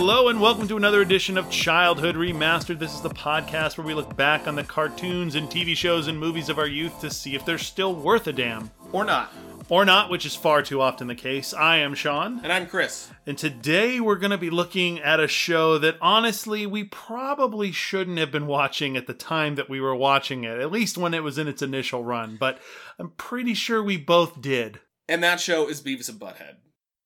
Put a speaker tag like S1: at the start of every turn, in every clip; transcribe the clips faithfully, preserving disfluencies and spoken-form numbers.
S1: Hello and welcome to another edition of Childhood Remastered. This is the podcast where we look back on the cartoons and T V shows and movies of our youth to see if they're still worth a damn.
S2: Or not.
S1: Or not, which is far too often the case. I am Sean.
S2: And I'm Chris.
S1: And today we're going to be looking at a show that honestly we probably shouldn't have been watching at the time that we were watching it, at least when it was in its initial run, but I'm pretty sure we both did.
S2: And that show is Beavis and Butthead.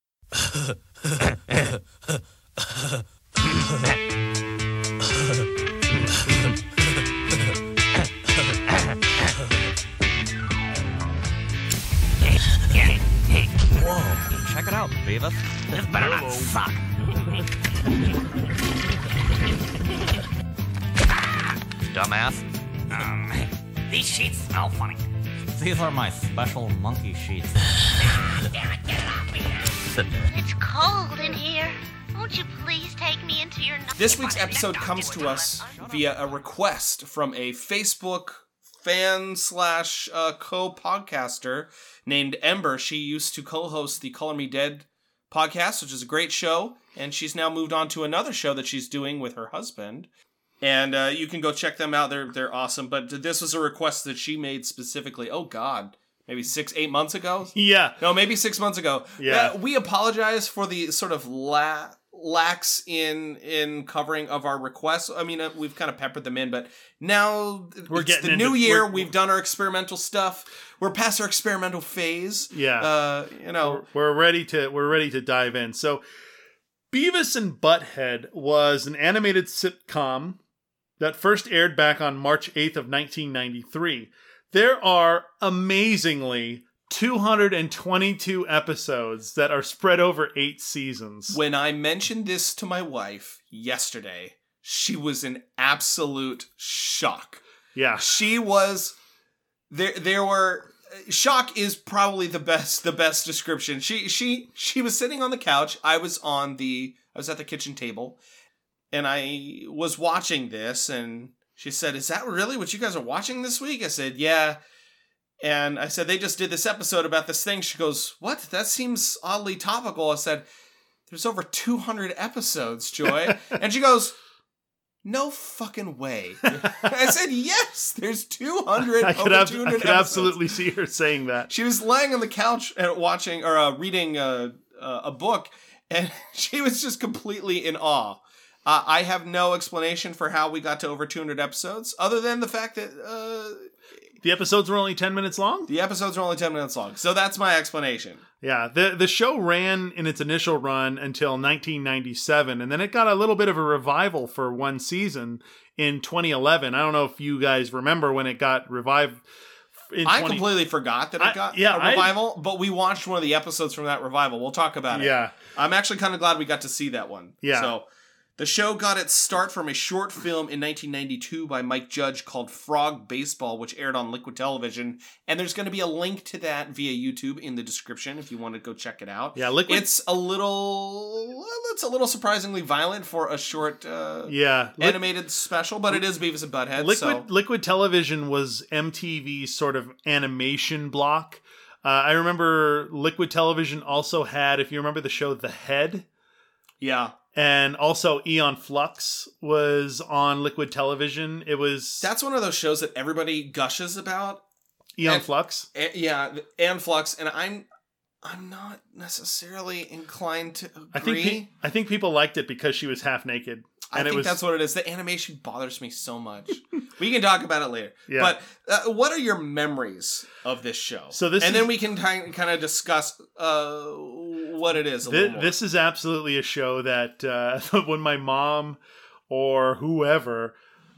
S3: Whoa, check it out, Beavis. This better not suck. Dumbass. Um, these sheets smell funny. These are my special monkey sheets.
S4: Damn it, get it off me. It's cold in here. Won't you please take me into your...
S2: This week's episode comes to us via a request from a Facebook fan slash uh, co-podcaster named Ember. She used to co-host the Color Me Dead podcast, which is a great show, and she's now moved on to another show that she's doing with her husband. And uh, you can go check them out. They're they're awesome. But this was a request that she made specifically. Oh God, maybe six, eight months ago.
S1: Yeah.
S2: No, maybe six months ago.
S1: Yeah.
S2: Uh, we apologize for the sort of la- lax in in covering of our requests. I mean, uh, we've kind of peppered them in, but now
S1: We're
S2: it's
S1: getting
S2: the new
S1: into-
S2: year.
S1: we're-
S2: We've done our experimental stuff. We're past our experimental phase.
S1: Yeah.
S2: Uh, you know.
S1: We're, we're ready to we're ready to dive in. So, Beavis and Butthead was an animated sitcom that first aired back on March eighth of nineteen ninety-three. There are amazingly two hundred twenty-two episodes that are spread over eight seasons.
S2: When I mentioned this to my wife yesterday, she was in absolute shock.
S1: Yeah.
S2: She was there there were shock is probably the best the best description. She she she was sitting on the couch. I was on the I was at the kitchen table. And I was watching this, and she said, "Is that really what you guys are watching this week?" I said, "Yeah." And I said, "They just did this episode about this thing." She goes, "What? That seems oddly topical." I said, "There's over two hundred episodes, Joy." And she goes, "No fucking way." I said, "Yes, there's two hundred,
S1: I could,
S2: over
S1: ab-
S2: two
S1: I
S2: hundred
S1: could
S2: episodes."
S1: absolutely see her saying that.
S2: She was laying on the couch and watching, or uh, reading a, a book, and she was just completely in awe. Uh, I have no explanation for how we got to over two hundred episodes, other than the fact that uh,
S1: The episodes were only ten minutes long?
S2: the episodes are only ten minutes long. So that's my explanation.
S1: Yeah, the the show ran in its initial run until nineteen ninety-seven, and then it got a little bit of a revival for one season in twenty eleven. I don't know if you guys remember when it got revived. In
S2: I
S1: twenty
S2: completely forgot that it
S1: I-
S2: got
S1: yeah,
S2: a
S1: I-
S2: revival, but we watched one of the episodes from that revival. We'll talk about it.
S1: Yeah.
S2: I'm actually kind of glad we got to see that one.
S1: Yeah.
S2: So the show got its start from a short film in nineteen ninety-two by Mike Judge called Frog Baseball, which aired on Liquid Television. And there's going to be a link to that via YouTube in the description if you want to go check it out.
S1: Yeah, Liquid-
S2: It's a little, it's a little surprisingly violent for a short uh,
S1: Yeah. Li-
S2: animated special, but it is Beavis and Butthead.
S1: Liquid
S2: so.
S1: Liquid Television was M T V's sort of animation block. Uh, I remember Liquid Television also had, if you remember the show The Head,
S2: Yeah.
S1: and also Eon Flux was on Liquid Television. It was
S2: That's one of those shows that everybody gushes about.
S1: Eon
S2: and-
S1: Flux.
S2: And, yeah, and Flux, and I'm I'm not necessarily inclined to agree.
S1: I think pe- I think people liked it because she was half naked.
S2: I
S1: And
S2: think
S1: it was
S2: that's what it is. The animation bothers me so much. We can talk about it later.
S1: Yeah.
S2: But uh, what are your memories of this show?
S1: So this
S2: and
S1: is-
S2: then we can kind of discuss uh, what it is a
S1: Thi-
S2: little more.
S1: this is absolutely a show that uh, when my mom or whoever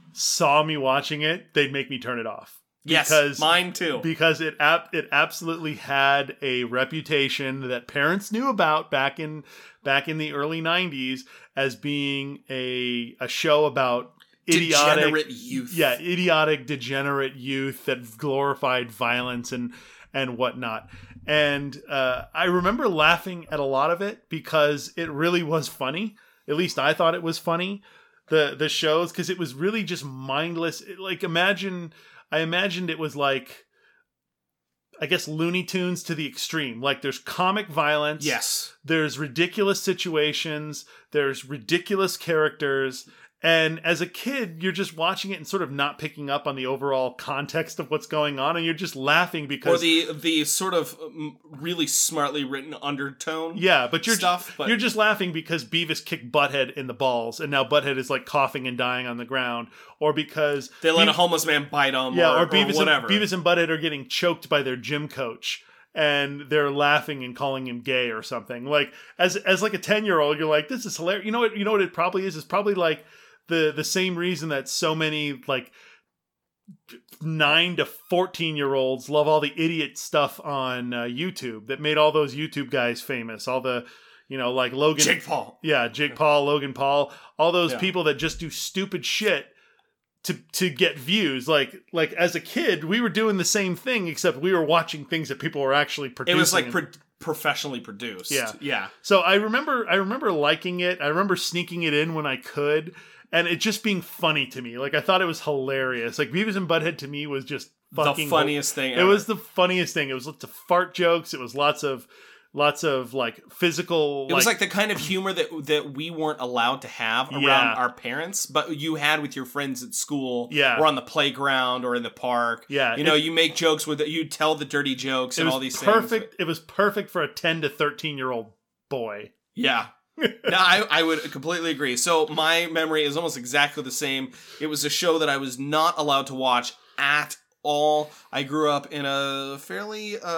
S1: saw me watching it, they'd make me turn it off.
S2: yes,
S1: because-
S2: mine too.
S1: Because it ap- it absolutely had a reputation that parents knew about back in back in the early nineties as being a a show about idiotic
S2: Degenerate youth.
S1: yeah, idiotic, degenerate youth that glorified violence and and whatnot. And uh, I remember laughing at a lot of it because it really was funny. At least I thought it was funny. The the shows, because it was really just mindless. It, like imagine, I imagined it was like I guess, Looney Tunes to the extreme. Like, there's comic violence.
S2: Yes.
S1: There's ridiculous situations. There's ridiculous characters. And as a kid, you're just watching it and sort of not picking up on the overall context of what's going on, and you're just laughing because
S2: or the the sort of um, really smartly written undertone.
S1: Yeah, but you're
S2: stuff, but...
S1: you're just laughing because Beavis kicked Butthead in the balls, and now Butthead is like coughing and dying on the ground, or because
S2: they let
S1: Be-
S2: a homeless man bite them.
S1: Yeah,
S2: or,
S1: or Beavis
S2: or whatever.
S1: And, Beavis and Butthead are getting choked by their gym coach. And they're laughing and calling him gay or something. Like as as like a ten year old, you're like, this is hilarious. You know what? You know what it probably is. It's probably like the the same reason that so many like nine to fourteen year olds love all the idiot stuff on uh, YouTube that made all those YouTube guys famous. All the, you know, like Logan,
S2: Jake Paul,
S1: yeah, Jake Paul, Logan Paul, all those
S2: yeah.
S1: people that just do stupid shit to to get views. Like like as a kid, we were doing the same thing, except we were watching things that people were actually producing.
S2: It was like pro- professionally produced.
S1: Yeah,
S2: yeah.
S1: So I remember I remember liking it. I remember sneaking it in when I could. And it just being funny to me. Like, I thought it was hilarious. Like, Beavis and Butthead to me was just fucking...
S2: The funniest thing ever.
S1: It was the funniest thing. It was lots of fart jokes. It was lots of, lots of, like, physical...
S2: It was like the kind of humor that that we weren't allowed to have around
S1: Yeah.
S2: our parents, but you had with your friends at school,
S1: Yeah.
S2: or on the playground, or in the park.
S1: Yeah.
S2: You know,
S1: it,
S2: you make jokes with it. You tell the dirty jokes
S1: it
S2: and
S1: was
S2: all these
S1: perfect.
S2: things.
S1: It was perfect for a ten to thirteen-year-old boy.
S2: Yeah. No, I, I would completely agree. So my memory is almost exactly the same. It was a show that I was not allowed to watch at all. I grew up in a fairly, uh,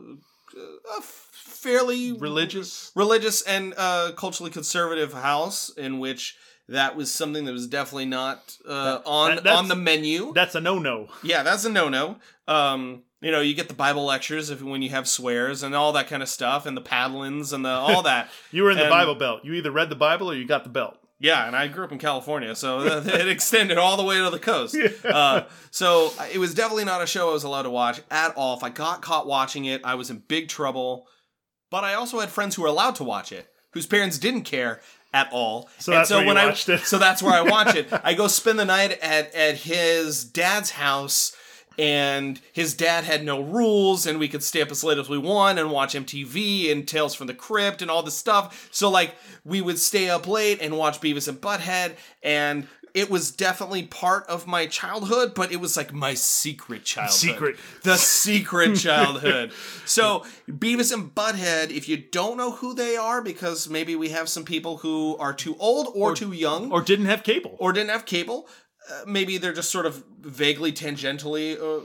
S2: a fairly
S1: Religious?
S2: religious and uh, culturally conservative house in which that was something that was definitely not uh, on
S1: that- that's-
S2: on the menu.
S1: That's a no-no.
S2: Yeah, that's a no-no. Um, you know, you get the Bible lectures if when you have swears and all that kind of stuff, and the paddlings and the all that.
S1: You were in the
S2: And-
S1: Bible Belt. You either read the Bible or you got the belt.
S2: Yeah, and I grew up in California, so it extended all the way to the coast. Uh, so it was definitely not a show I was allowed to watch at all. If I got caught watching it, I was in big trouble. But I also had friends who were allowed to watch it, whose parents didn't care at all.
S1: So
S2: And
S1: that's where you
S2: when I,
S1: watched it.
S2: So that's where I watch it. I go spend the night at, at his dad's house, and his dad had no rules, and we could stay up as late as we want and watch M T V and Tales from the Crypt and all this stuff. So, like, we would stay up late and watch Beavis and Butthead, and it was definitely part of my childhood, but it was like my secret childhood.
S1: Secret.
S2: The secret childhood. So, Beavis and Butthead, if you don't know who they are, because maybe we have some people who are too old or,
S1: Or-
S2: too young,
S1: Or didn't have cable.
S2: or didn't have cable, uh, maybe they're just sort of vaguely tangentially uh,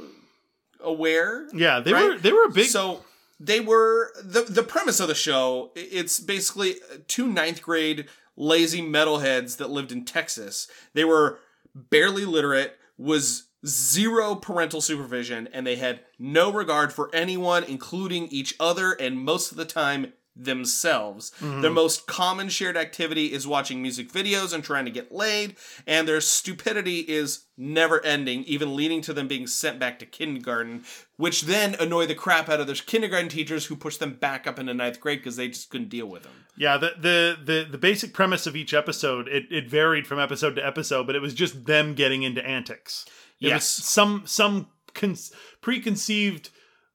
S2: aware.
S1: Yeah, they
S2: right?
S1: were they were a big...
S2: So they were the the premise of the show. i- It's basically two ninth grade lazy metalheads that lived in Texas. They were barely literate, was zero parental supervision, and they had no regard for anyone, including each other, and most of the time themselves.
S1: Mm-hmm.
S2: Their most common shared activity is watching music videos and trying to get laid, and their stupidity is never ending, even leading to them being sent back to kindergarten, which then annoy the crap out of their kindergarten teachers who push them back up into ninth grade because they just couldn't deal with them.
S1: Yeah, the, the the the basic premise of each episode, it, it varied from episode to episode, but it was just them getting into antics. It
S2: Yes.
S1: was some some con- preconceived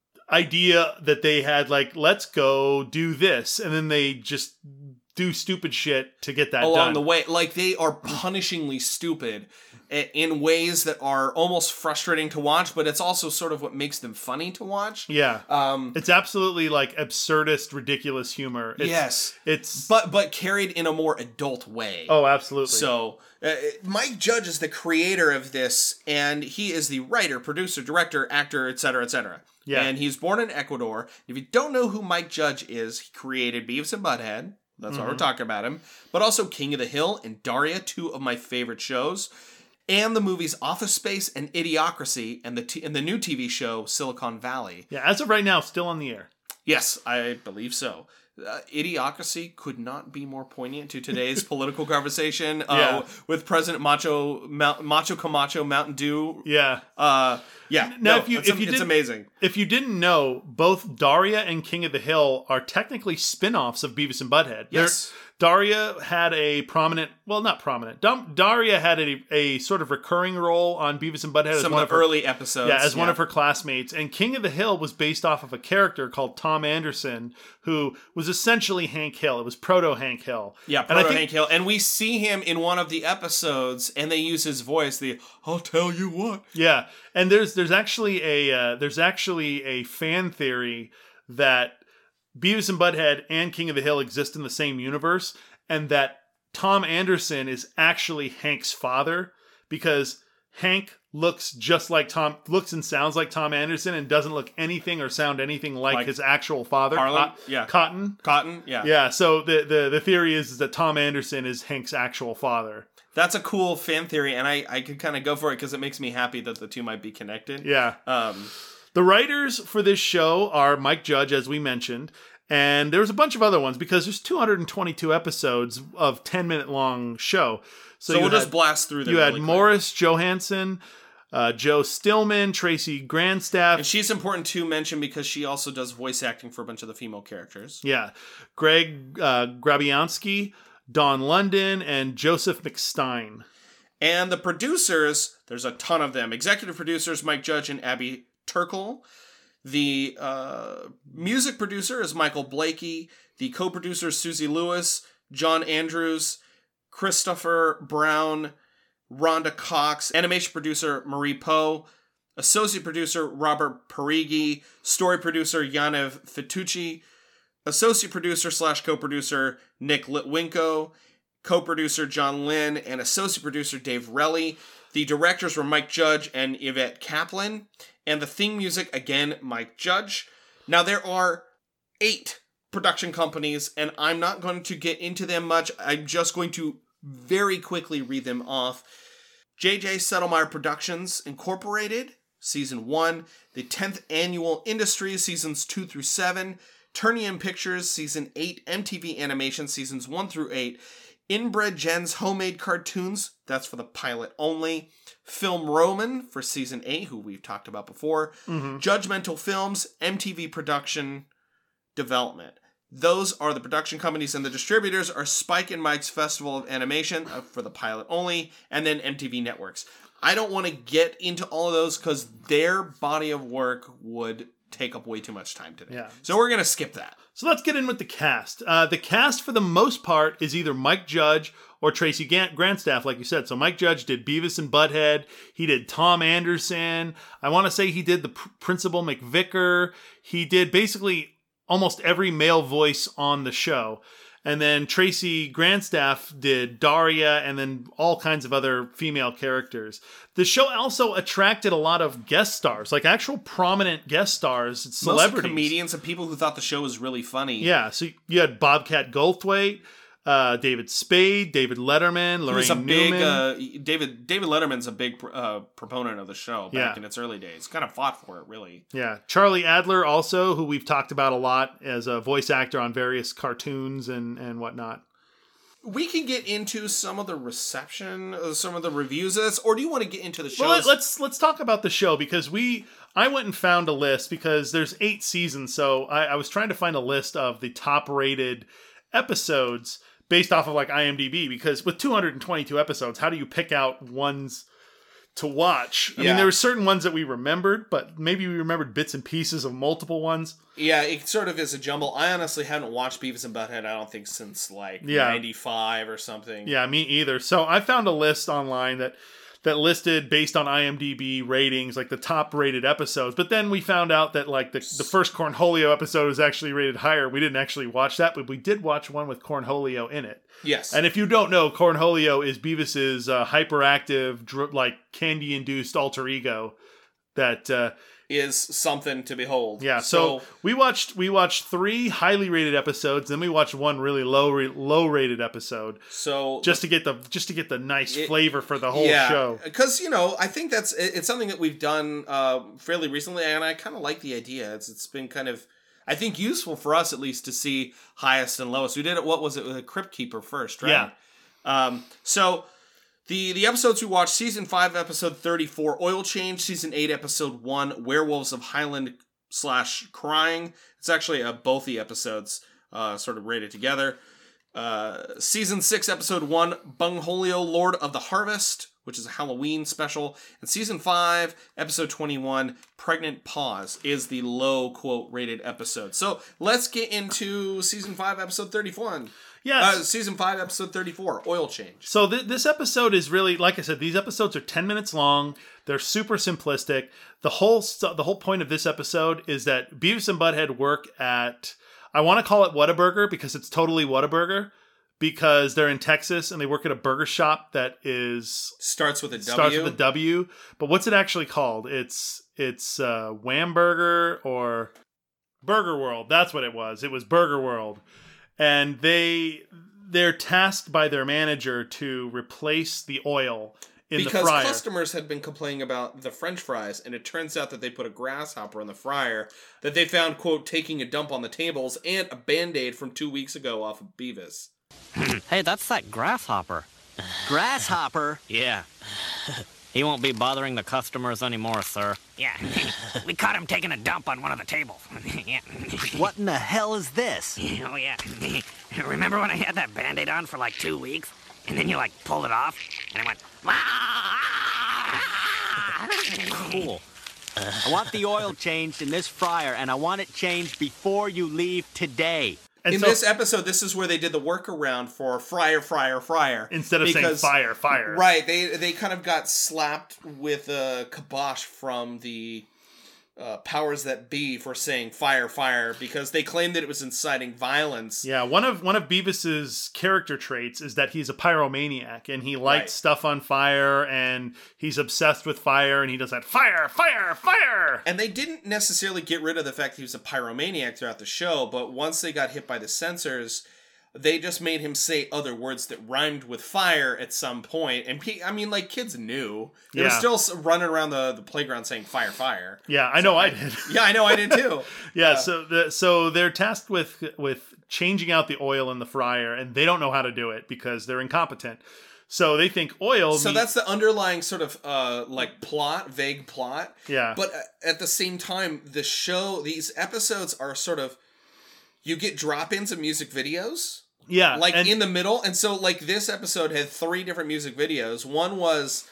S1: idea that they had, like, let's go do this, and then they just do stupid shit to get that
S2: Along
S1: done.
S2: the way, like they are punishingly stupid i- in ways that are almost frustrating to watch, but it's also sort of what makes them funny to watch.
S1: Yeah.
S2: Um,
S1: It's absolutely like absurdist, ridiculous humor. It's,
S2: yes,
S1: It's
S2: but but carried in a more adult way.
S1: oh, absolutely.
S2: So, uh, Mike Judge is the creator of this, and he is the writer, producer, director, actor, et cetera, et cetera.
S1: Yeah.
S2: And he's born in Ecuador. If you don't know who Mike Judge is, he created Beavis and Butthead. That's why we're talking about him. But also King of the Hill and Daria, two of my favorite shows. And the movies Office Space and Idiocracy, and the t- and the new T V show Silicon Valley.
S1: yeah, as of right now, still on the air.
S2: Yes, I believe so. Uh, Idiocracy could not be more poignant to today's political conversation uh,
S1: Yeah.
S2: with President Macho Mount, Macho Camacho Mountain Dew.
S1: Yeah.
S2: Uh, yeah,
S1: Now,
S2: no,
S1: if you-
S2: it's,
S1: if you
S2: it's
S1: didn't-
S2: amazing.
S1: If you didn't know, both Daria and King of the Hill are technically spin-offs of Beavis and Butthead.
S2: Yes.
S1: They're, Daria had a prominent, well, not prominent. Dum- Daria had a, a sort of recurring role on Beavis and Butthead as
S2: Some
S1: one
S2: of
S1: of
S2: the
S1: her,
S2: early episodes.
S1: yeah, as one
S2: yeah.
S1: of her classmates. And King of the Hill was based off of a character called Tom Anderson, who was essentially Hank Hill. It was proto Hank Hill.
S2: Yeah,
S1: and I
S2: proto
S1: think,
S2: Hank Hill. And we see him in one of the episodes, and they use his voice, the "I'll tell you what."
S1: Yeah, and there's there's actually a uh, there's actually a fan theory that Beavis and Butthead and King of the Hill exist in the same universe, and that Tom Anderson is actually Hank's father, because Hank looks just like Tom, looks and sounds like Tom Anderson, and doesn't look anything or sound anything like,
S2: Like
S1: his actual father,
S2: Harlan?
S1: Cot-
S2: Yeah.
S1: Cotton.
S2: Cotton, yeah.
S1: Yeah, so the, the, the theory is, is that Tom Anderson is Hank's actual father.
S2: That's a cool fan theory, and I, I could kind of go for it because it makes me happy that the two might be connected.
S1: Yeah.
S2: Um,
S1: The writers for this show are Mike Judge, as we mentioned, and there's a bunch of other ones because there's two hundred twenty-two episodes of ten minute long show.
S2: so
S1: you
S2: we'll
S1: had,
S2: just blast through them
S1: You had
S2: really quick.
S1: Morris Johansson, uh, Joe Stillman, Tracy Grandstaff.
S2: And she's important to mention because she also does voice acting for a bunch of the female characters.
S1: Yeah. Greg uh, Grabianski, Dawn London, and Joseph McStein.
S2: And the producers, there's a ton of them. Executive producers, Mike Judge and Abby Turkle. The uh, music producer is Michael Blakey. The co-producer is Susie Lewis, John Andrews, Christopher Brown, Rhonda Cox. Animation producer, Marie Poe. Associate producer, Robert Parigi. Story producer, Yanev Fitucci. Associate producer slash co-producer, Nick Litwinko. Co-producer, John Lynn. And associate producer, Dave Relly. The directors were Mike Judge and Yvette Kaplan. And the theme music, again, Mike Judge. Now, there are eight production companies, and I'm not going to get into them much. I'm just going to very quickly read them off. J J Settlemeyer Productions Incorporated, Season one. The tenth Annual Industries, Seasons two through seven. Turnium Pictures, Season eight. M T V Animation, Seasons one through eight. Inbred Jen's Homemade Cartoons, that's for the pilot only. Film Roman for Season eight, who we've talked about before.
S1: Mm-hmm.
S2: Judgmental Films, M T V Production Development. Those are the production companies, and the distributors are Spike and Mike's Festival of Animation uh, for the pilot only, and then M T V Networks. I don't want to get into all of those because their body of work would take up way too much time today.
S1: Yeah.
S2: So we're going to skip that.
S1: So let's get in with the cast. Uh, the cast, for the most part, is either Mike Judge or Tracy Gant- Grandstaff, like you said. So Mike Judge did Beavis and Butthead. He did Tom Anderson. I want to say he did the P- Principal McVicker. He did basically almost every male voice on the show. And then Tracy Grandstaff did Daria and then all kinds of other female characters. The show also attracted a lot of guest stars, like actual prominent guest stars, celebrities.
S2: Mostly comedians and people who thought the show was really funny.
S1: Yeah, so you had Bobcat Goldthwait, uh, David Spade, David Letterman,
S2: He
S1: Lorraine
S2: was a big,
S1: Newman.
S2: uh, David David Letterman's a big uh, proponent of the show back
S1: Yeah.
S2: in its early days. Kind of fought for it, really.
S1: Yeah, Charlie Adler also, who we've talked about a lot as a voice actor on various cartoons and, and whatnot.
S2: We can get into some of the reception, uh, some of the reviews of this, or do you want to get into the show?
S1: Well, let, let's let's talk about the show because we I went and found a list because there's eight seasons, so I, I was trying to find a list of the top rated episodes based off of like IMDb, because with two hundred twenty-two episodes, how do you pick out ones to watch? I
S2: Yeah.
S1: mean, there were certain ones that we remembered, but maybe we remembered bits and pieces of multiple ones.
S2: Yeah, it sort of is a jumble. I honestly haven't watched Beavis and Butthead, I don't think, since like
S1: Yeah.
S2: ninety-five or something.
S1: Yeah, me either. So I found a list online that that listed based on IMDb ratings, like the top rated episodes. But then we found out that like the, the first Cornholio episode was actually rated higher. We didn't actually watch that, but we did watch one with Cornholio in it.
S2: Yes.
S1: And if you don't know, Cornholio is Beavis's uh, hyperactive, dr- like candy-induced alter ego that... Uh,
S2: is something to behold.
S1: Yeah, so, so we watched we watched three highly rated episodes, then we watched one really low re- low rated episode.
S2: So
S1: just to get the just to get the nice
S2: it,
S1: flavor for the whole
S2: yeah,
S1: show.
S2: Because you know, I think that's it, it's something that we've done uh, fairly recently, and I kind of like the idea. It's it's been kind of I think useful for us at least to see highest and lowest. We did it. What was it with a Crypt Keeper first, right?
S1: Yeah.
S2: Um. So. The the episodes we watched, Season five, Episode thirty-four, Oil Change, Season eight, Episode one, Werewolves of Highland slash Crying. It's actually uh, both the episodes uh, sort of rated together. Uh, season six, episode one, Bungholio, Lord of the Harvest, which is a Halloween special. And season five, episode twenty-one, Pregnant Pause, is the low quote rated episode. So let's get into season five, episode thirty-one.
S1: Yes.
S2: Uh, season five, episode thirty-four, Oil Change.
S1: So th- this episode is really, like I said, these episodes are ten minutes long. They're super simplistic. The whole st- the whole point of this episode is that Beavis and Butthead work at, I want to call it Whataburger because it's totally Whataburger, because they're in Texas and they work at a burger shop that is
S2: Starts with a W.
S1: starts with a W. But what's it actually called? It's it's uh, Whamburger or Burger World. That's what it was. It was Burger World. And they they're tasked by their manager to replace the oil in
S2: because
S1: the fryer.
S2: Because customers had been complaining about the French fries, and it turns out that they put a grasshopper in the fryer that they found, quote, taking a dump on the tables, and a Band-Aid from two weeks ago off of Beavis.
S3: Hey, that's that grasshopper.
S5: Grasshopper?
S3: Yeah. He won't be bothering the customers anymore, sir.
S6: Yeah, we caught him taking a dump on one of the tables. Yeah.
S5: What in the hell is this?
S6: Oh, yeah. Remember when I had that Band-Aid on for like two weeks? And then you, like, pulled it off? And I went,
S5: Cool. I want the oil changed in this fryer, and I want it changed before you leave today.
S1: And
S2: in
S1: so,
S2: this episode, this is where they did the workaround for fryer, fryer, fryer.
S1: Instead of
S2: because,
S1: saying fire, fire.
S2: Right, they they kind of got slapped with a kibosh from the uh, powers that be for saying fire, fire, because they claimed that it was inciting violence.
S1: Yeah, one of one of Beavis's character traits is that he's a pyromaniac, and he lights
S2: Right.
S1: stuff on fire, and he's obsessed with fire, and he does that fire, fire, fire.
S2: And they didn't necessarily get rid of the fact that he was a pyromaniac throughout the show, but once they got hit by the censors, they just made him say other words that rhymed with fire at some point. And pe- I mean, like, kids knew. They
S1: Yeah.
S2: were still s- running around the, the playground saying fire, fire.
S1: Yeah, I know I did.
S2: Yeah, I know, I did too.
S1: Yeah,
S2: Uh,
S1: so the, so they're tasked with with changing out the oil in the fryer, and they don't know how to do it because they're incompetent. So they think oil.
S2: So
S1: mean-
S2: that's the underlying sort of uh, like plot, vague plot.
S1: Yeah.
S2: But uh, at the same time, the show, these episodes are sort of, you get drop-ins of music videos.
S1: yeah,
S2: Like
S1: and-
S2: in the middle. And so like this episode had three different music videos. One was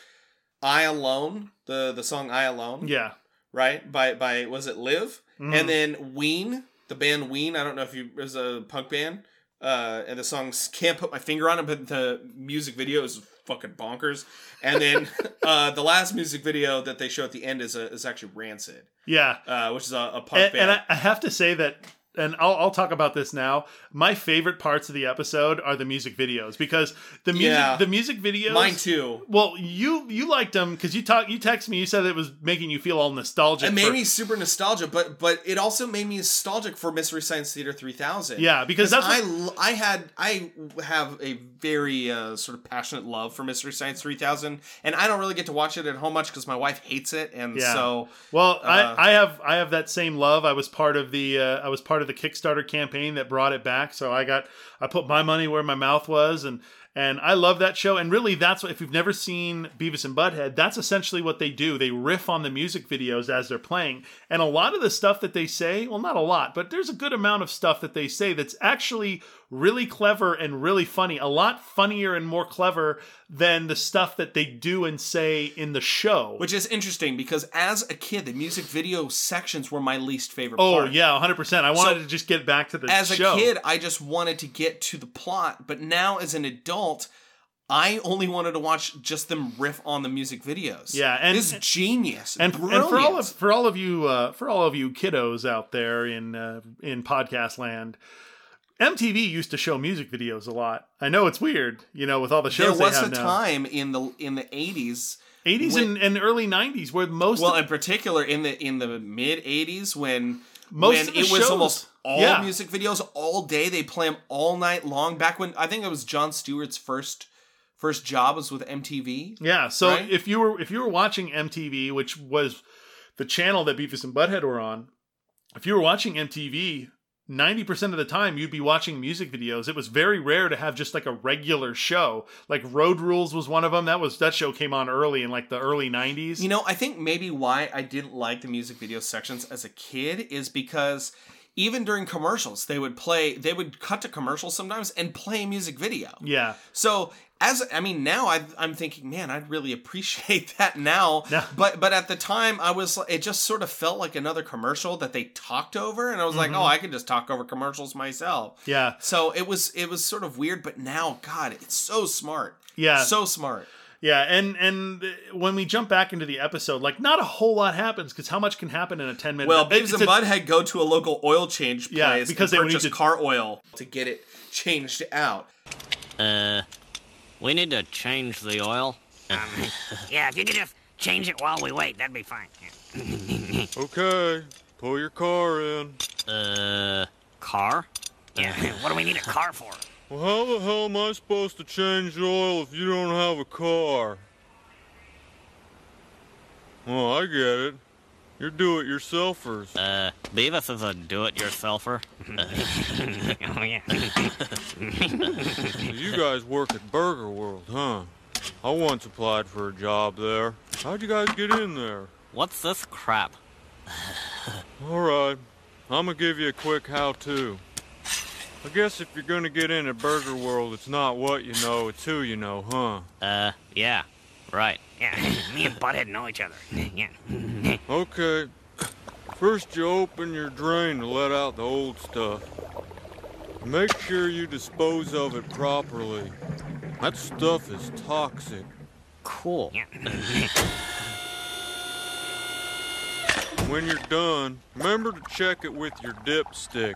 S2: I Alone, the, the song I Alone.
S1: yeah,
S2: Right? By, by was it Liv?
S1: Mhm.
S2: And then Ween, the band Ween. I don't know if you, it was a punk band. Uh, and the songs Can't Put My Finger on It, but the music video is fucking bonkers. And then uh, the last music video that they show at the end is a, is actually Rancid,
S1: yeah.
S2: uh, which is a, a punk
S1: And,
S2: band.
S1: and I, I have to say that, and I'll, I'll talk about this now. My favorite parts of the episode are the music videos because the music,
S2: Yeah.
S1: the music videos.
S2: Mine too.
S1: Well, you you liked them because you talk, you text me. You said it was making you feel all nostalgic.
S2: It made
S1: for-
S2: me super nostalgic, but but it also made me nostalgic for Mystery Science Theater three thousand.
S1: Yeah, because that's
S2: I
S1: what-
S2: l- I had I have a very uh, sort of passionate love for Mystery Science three thousand, and I don't really get to watch it at home much because my wife hates it, and
S1: Yeah.
S2: so
S1: Well,
S2: Uh,
S1: I, I have I have that same love. I was part of the uh, I was part of the Kickstarter campaign that brought it back. So I got I put my money where my mouth was, and and I love that show. And really, that's what, if you've never seen Beavis and Butthead, that's essentially what they do. They riff on the music videos as they're playing, and a lot of the stuff that they say, well, not a lot, but there's a good amount of stuff that they say that's actually really clever and really funny. A lot funnier and more clever than the stuff that they do and say in the show.
S2: which is interesting because as a kid, the music video sections were my least favorite
S1: Oh,
S2: part.
S1: yeah, one hundred percent. I wanted
S2: So,
S1: to just get back to the
S2: As
S1: show.
S2: a kid, I just wanted to get to the plot, but now as an adult, I only wanted to watch just them riff on the music videos.
S1: Yeah, and-
S2: this is genius
S1: and,
S2: brilliant.
S1: and for all of for all of you uh, for all of you kiddos out there in uh, in podcast land, M T V used to show music videos a lot. I know it's weird, you know, with all the
S2: there
S1: shows
S2: was
S1: they
S2: a
S1: have now.
S2: time in the in the eighties,
S1: eighties
S2: when-
S1: and, and early nineties where most
S2: well,
S1: of,
S2: in particular in the in the mid eighties when
S1: Most
S2: when
S1: of the
S2: it was
S1: shows-
S2: almost all
S1: yeah.
S2: music videos all day. They play them all night long. Back when I think it was Jon Stewart's first first job was with M T V.
S1: yeah. So
S2: right?
S1: if you were if you were watching M T V, which was the channel that Beavis and Butthead were on, if you were watching M T V, ninety percent of the time you'd be watching music videos. It was very rare to have just like a regular show. Like Road Rules was one of them. That was that show came on early in like the early nineties.
S2: You know, I think maybe why I didn't like the music video sections as a kid is because even during commercials, they would play, they would cut to commercials sometimes and play a music video.
S1: Yeah.
S2: So as, I mean, now I, I'm thinking, man, I'd really appreciate that now.
S1: No.
S2: But, but at the time I was, it just sort of felt like another commercial that they talked over. And I was
S1: Mm-hmm.
S2: like, oh, I could just talk over commercials myself.
S1: Yeah.
S2: So it was, it was sort of weird, but now, God, it's so smart.
S1: Yeah.
S2: So smart.
S1: Yeah, and and when we jump back into the episode, like not a whole lot happens because how much can happen in a ten minute?
S2: Well,
S1: it's
S2: Beavis and
S1: a-
S2: Butthead go to a local oil change place
S1: Yeah, because
S2: and
S1: they would
S2: purchase
S1: need to-
S2: car oil to get it changed out.
S5: Uh, we need to change the oil.
S6: Um, yeah, if you could just change it while we wait, that'd be fine. Yeah.
S7: Okay, pull your car in.
S5: Uh, car?
S6: Yeah, what do we need a car for?
S7: Well, how the hell am I supposed to change the oil if you don't have a car? Oh, I get it. You're do-it-yourselfers.
S5: Uh, Beavis is a do-it-yourselfer.
S6: Oh, yeah.
S7: You guys work at Burger World, huh? I once applied for a job there. How'd you guys get in there?
S5: What's this crap?
S7: All right, I'm gonna give you a quick how-to. I guess if you're gonna get in at Burger World, it's not what you know, it's who you know, huh?
S5: Uh, yeah, right.
S6: Yeah, me and Butthead know each other. Yeah.
S7: Okay. First you open your drain to let out the old stuff. Make sure you dispose of it properly. That stuff is toxic.
S5: Cool.
S6: Yeah.
S7: When you're done, remember to check it with your dipstick.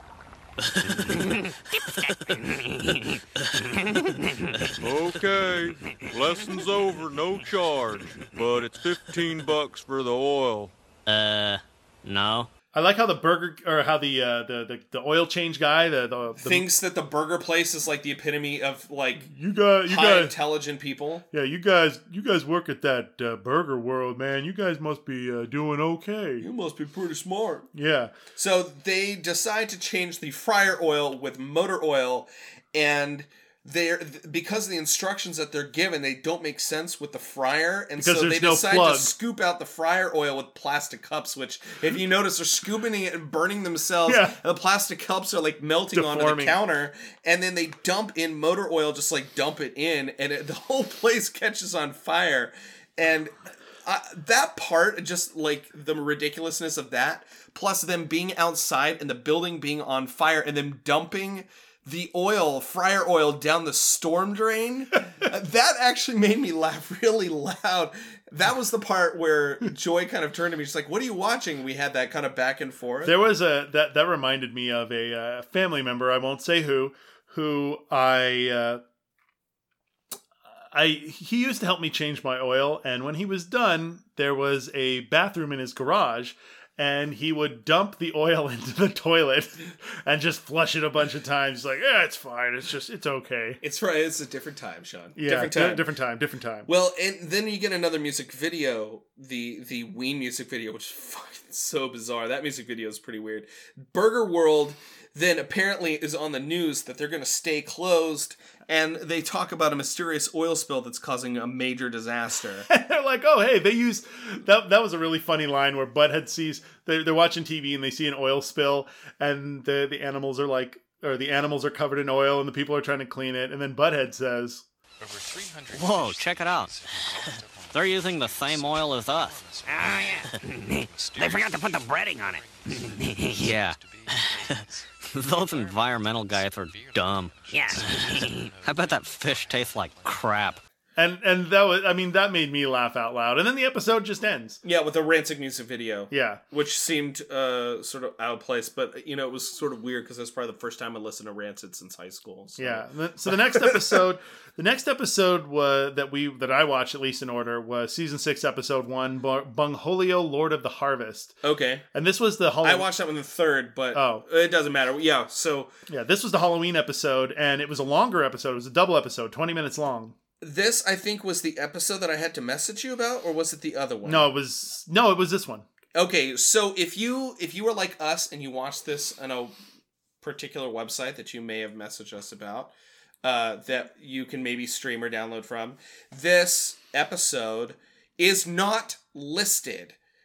S7: Okay, lesson's over, no charge, but it's fifteen bucks for the oil.
S5: Uh, no.
S1: I like how the burger or how the uh, the, the the oil change guy the the, the
S2: Thinks that the burger place is like the epitome of like
S1: you guys you
S2: high
S1: guys
S2: intelligent people.
S1: yeah you guys you guys work at that uh, Burger World, man. You guys must be uh, doing okay.
S2: You must be pretty smart.
S1: Yeah.
S2: So they decide to change the fryer oil with motor oil, and they're because the instructions that they're given, they don't make sense with the fryer, and
S1: Because
S2: so they
S1: there's no
S2: decide
S1: plug.
S2: to scoop out the fryer oil with plastic cups, which if you notice they're scooping it and burning themselves,
S1: Yeah.
S2: and the plastic cups are like melting onto the
S1: Deforming.
S2: counter, and then they dump in motor oil, just like dump it in, and it, the whole place catches on fire. And uh, that part, just like the ridiculousness of that, plus them being outside and the building being on fire and them dumping the oil, fryer oil, down the storm drain, uh, that actually made me laugh really loud. That was the part where Joy kind of turned to me. She's like, "What are you watching?" We had that kind of back and forth.
S1: There was a that that reminded me of a uh, family member. I won't say who. Who I uh, I he used to help me change my oil, and when he was done, there was a bathroom in his garage, and he would dump the oil into the toilet and just flush it a bunch of times. He's like, "Yeah, it's fine. It's just it's okay."
S2: It's right. It's a different time, Sean.
S1: Yeah,
S2: different
S1: di-
S2: time.
S1: different time, different time.
S2: Well, and then you get another music video, the the Ween music video, which is fucking so bizarre. That music video is pretty weird. Burger World then apparently is on the news that they're going to stay closed, and they talk about a mysterious oil spill that's causing a major disaster.
S1: They're like, oh, hey, they use that. That was a really funny line where Butthead sees they're, they're watching T V and they see an oil spill, and the the animals are like, or the animals are covered in oil, and the people are trying to clean it, and then Butthead says,
S8: Over three hundred
S5: Whoa, check it out. They're using the same oil as us.
S6: Oh, yeah. They forgot to put the breading on it.
S5: Yeah. Those environmental guys are dumb.
S6: Yeah.
S5: I bet that fish tastes like crap.
S1: and and that was, I mean, that made me laugh out loud, and then the episode just ends.
S2: Yeah, with a rancid music video.
S1: Yeah.
S2: Which seemed uh, sort of out of place, but, you know, it was sort of weird because that's probably the first time I listened to Rancid since high school. So.
S1: Yeah. And then- So the next episode, the next episode was that we that I watched at least in order was season six, episode one, Bu- Bungholio, Lord of the Harvest,
S2: Okay.
S1: and this was the Halloween.
S2: I watched that one the third, but
S1: Oh.
S2: it doesn't matter. Yeah, so
S1: Yeah, this was the Halloween episode, and it was a longer episode. It was a double episode, twenty minutes long.
S2: this, I think, was the episode that I had to message you about, or was it the other one?
S1: No, it was no, it was this one.
S2: Okay, so if you if you were like us and you watched this on a particular website that you may have messaged us about, uh, that you can maybe stream or download from, this episode is not listed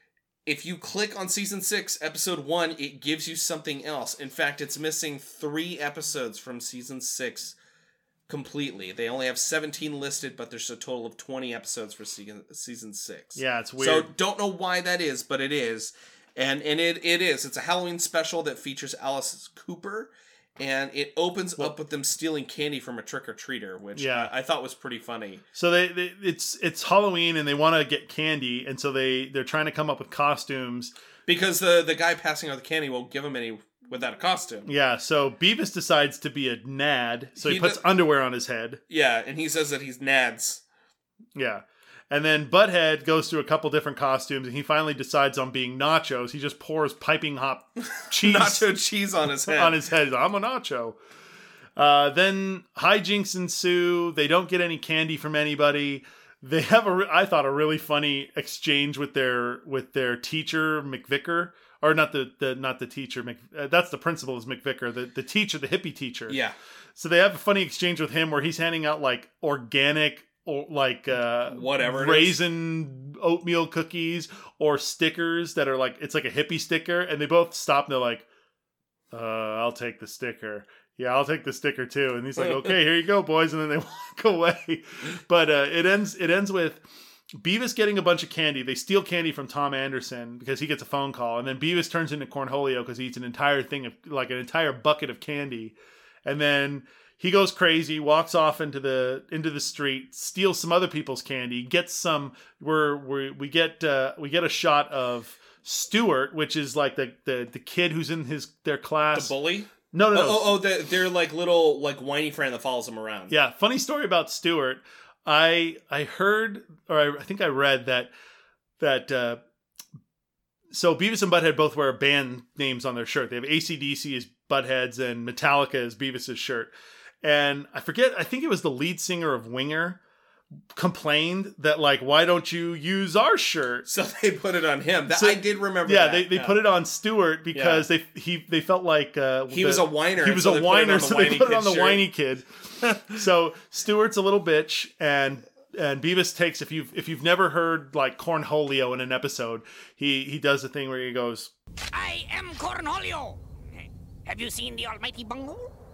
S2: if you click on season six, episode one, it gives you something else. In fact, it's missing three episodes from season six completely. They only have seventeen listed, but there's a total of twenty episodes for season season six.
S1: Yeah, it's weird.
S2: So don't know why that is, but it is. And and it, it is. It's a Halloween special that features Alice Cooper. And it opens well, up with them stealing candy from a trick-or-treater, which yeah. I, I thought was pretty funny.
S1: So they, they it's it's Halloween, and they want to get candy, and so they, they're trying to come up with costumes.
S2: Because the, the guy passing out the candy won't give them any without a costume.
S1: Yeah, so Beavis decides to be a Nad, so he, he puts does, underwear on his head.
S2: Yeah, and he says that he's Nads.
S1: Yeah. And then Butthead goes through a couple different costumes, and he finally decides on being Nachos. He just pours piping hot cheese.
S2: Nacho cheese on his head.
S1: on his head. I'm a Nacho. Uh, then hijinks ensue. They don't get any candy from anybody. They have a, I thought, a really funny exchange with their with their teacher McVicker, or not the, the not the teacher. Mc, uh, that's the principal is McVicker. The the teacher, the hippie teacher.
S2: Yeah.
S1: So they have a funny exchange with him where he's handing out like organic. Or like uh,
S2: whatever
S1: raisin oatmeal cookies or stickers that are like it's like a hippie sticker, and they both stop and they're like, uh, "I'll take the sticker." Yeah, I'll take the sticker too. And he's like, "Okay, here you go, boys," and then they walk away. But uh, it ends it ends with Beavis getting a bunch of candy. They steal candy from Tom Anderson because he gets a phone call, and then Beavis turns into Cornholio because he eats an entire thing of like an entire bucket of candy, and then. He goes crazy, walks off into the into the street, steals some other people's candy, gets some. We're, we we get uh, we get a shot of Stuart, which is like the, the, the kid who's in his their class.
S2: The bully?
S1: No, no, no.
S2: Oh, oh, oh the, they're like little like whiny friend that follows him around.
S1: Yeah, funny story about Stuart. I I heard or I, I think I read that that. Uh, So Beavis and Butthead both wear band names on their shirt. They have A C D C as Butthead's and Metallica as Beavis's shirt. And I forget, I think it was the lead singer of Winger complained that like, why don't you use our shirt?
S2: So they put it on him. That,
S1: so,
S2: I did remember
S1: yeah,
S2: that.
S1: They, they
S2: yeah.
S1: put it on Stuart because yeah. they he they felt like uh,
S2: he
S1: the,
S2: was a whiner.
S1: He was
S2: so
S1: a whiner, so they put it on the
S2: shirt.
S1: whiny kid. So Stuart's a little bitch, and and Beavis takes if you've if you've never heard like Cornholio in an episode, he he does the thing where he goes,
S6: "I am Cornholio. Have you seen the almighty bungle?"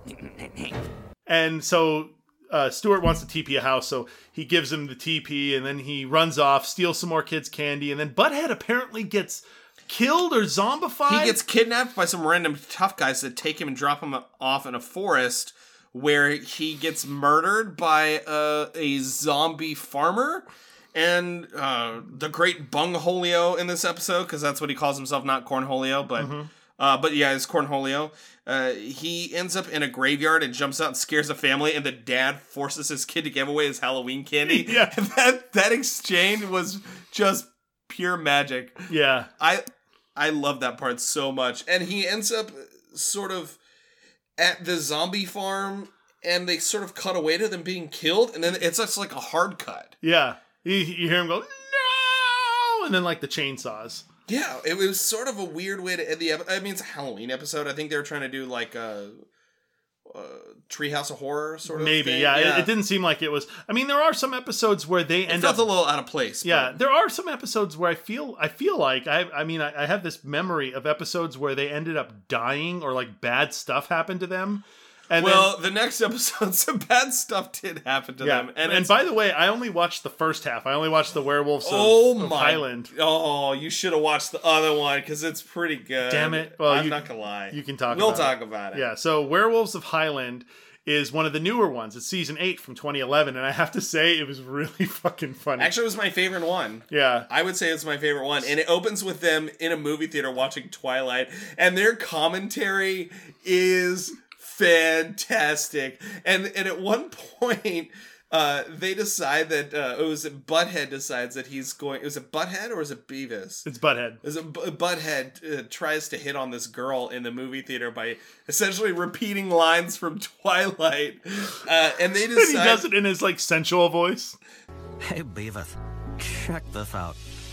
S1: And so uh, Stuart wants to T P a house, so he gives him the T P, and then he runs off, steals some more kids' candy, and then Butthead apparently gets killed or zombified.
S2: He gets kidnapped by some random tough guys that take him and drop him off in a forest where he gets murdered by uh, a zombie farmer. And uh, the great Bungholio in this episode, because that's what he calls himself, not Cornholio, but... Mm-hmm. Uh, but yeah, it's Cornholio. Uh, he ends up in a graveyard and jumps out and scares a family, and the dad forces his kid to give away his Halloween candy.
S1: Yeah.
S2: And that that exchange was just pure magic.
S1: Yeah.
S2: I I love that part so much. And he ends up sort of at the zombie farm, and they sort of cut away to them being killed, and then it's just like a hard cut.
S1: Yeah. You, you hear him go, "No!" And then like the chainsaws.
S2: Yeah, it was sort of a weird way to end the episode. I mean, it's a Halloween episode. I think they were trying to do like a, a Treehouse of Horror sort of
S1: Maybe,
S2: thing.
S1: yeah.
S2: yeah.
S1: It, it didn't seem like it was. I mean, there are some episodes where they
S2: it
S1: end
S2: felt
S1: up
S2: a little out of place.
S1: Yeah,
S2: but.
S1: there are some episodes where I feel I feel like I I mean I, I have this memory of episodes where they ended up dying or like bad stuff happened to them. And
S2: well,
S1: then,
S2: the next episode, some bad stuff did happen to
S1: yeah.
S2: them.
S1: And,
S2: And,
S1: and by the way, I only watched the first half. I only watched the Werewolves of,
S2: oh
S1: of
S2: my,
S1: Highland.
S2: Oh, you should have watched the other one because it's pretty good.
S1: Damn it. Well,
S2: I'm
S1: you,
S2: not going to lie.
S1: You can talk
S2: we'll
S1: about
S2: talk
S1: it.
S2: about it.
S1: Yeah, so Werewolves of Highland is one of the newer ones. It's season eight from twenty eleven, and I have to say it was really fucking funny.
S2: Actually, it was my favorite one.
S1: Yeah.
S2: I would say it's my favorite one. And it opens with them in a movie theater watching Twilight, and their commentary is fantastic. And and at one point, uh, they decide that uh, it was Butthead decides that he's going. Was it Butthead or was it Beavis?
S1: It's Butthead.
S2: Is it B- Butthead uh, tries to hit on this girl in the movie theater by essentially repeating lines from Twilight, uh, and they decide
S1: and he does it in his like sensual voice.
S5: Hey Beavis, check this out.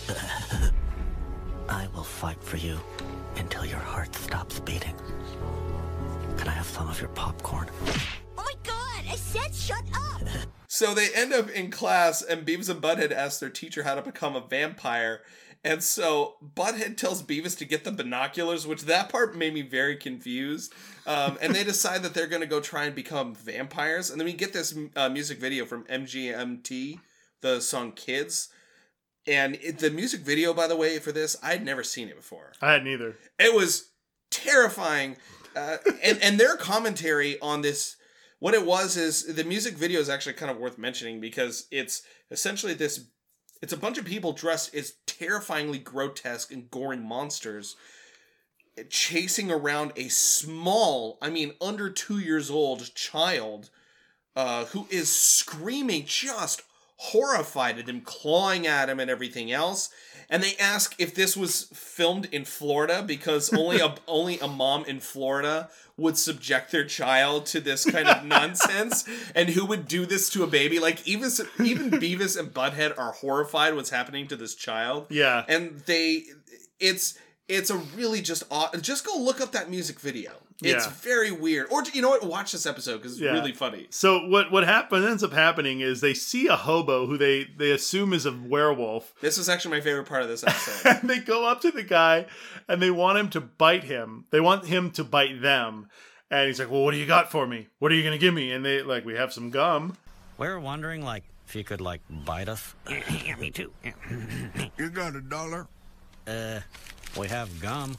S5: I will fight for you until your heart stops beating. Can I have some of your popcorn?
S4: Oh my god, I said shut up!
S2: So they end up in class, and Beavis and Butthead ask their teacher how to become a vampire, And so Butthead tells Beavis to get the binoculars, which that part made me very confused. Um, and they decide that they're going to go try and become vampires. And then we get this uh, music video from M G M T, the song Kids. And it, the music video, by the way, for this, I'd never seen it before.
S1: I hadn't either.
S2: It was terrifying. Uh, and, and their commentary on this, what it was is, the music video is actually kind of worth mentioning because it's essentially this, it's a bunch of people dressed as terrifyingly grotesque and gory monsters chasing around a small, I mean, under two years old child uh, who is screaming just horrified at him, clawing at him and everything else. And they ask if this was filmed in Florida because only a only a mom in Florida would subject their child to this kind of nonsense, and who would do this to a baby. Like even even Beavis and Butthead are horrified what's happening to this child.
S1: Yeah,
S2: and they it's it's a really just odd. Just go look up that music video. It's
S1: yeah.
S2: very weird. Or, you know what? Watch this episode because it's
S1: yeah.
S2: really funny.
S1: So what what happen, ends up happening is they see a hobo who they, they assume is a werewolf.
S2: This is actually my favorite part of this episode.
S1: And they go up to the guy and they want him to bite him. They want him to bite them. And he's like, well, what do you got for me? What are you going to give me? And they like, we have some gum.
S5: We were wondering, like, if you could, like, bite us.
S6: Yeah, me too.
S8: You got a dollar?
S5: Uh, we have gum.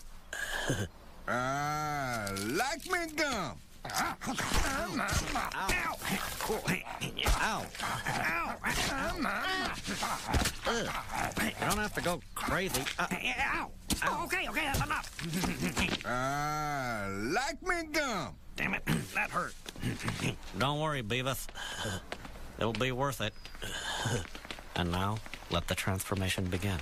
S8: I like me gum.
S5: Ow. Ow. Ow. Ugh. You don't have to go crazy. Uh,
S6: Ow. Oh, okay, okay, that's enough.
S8: I like me gum.
S6: Damn it, that hurt.
S5: Don't worry, Beavis. It'll be worth it. And now, let the transformation begin.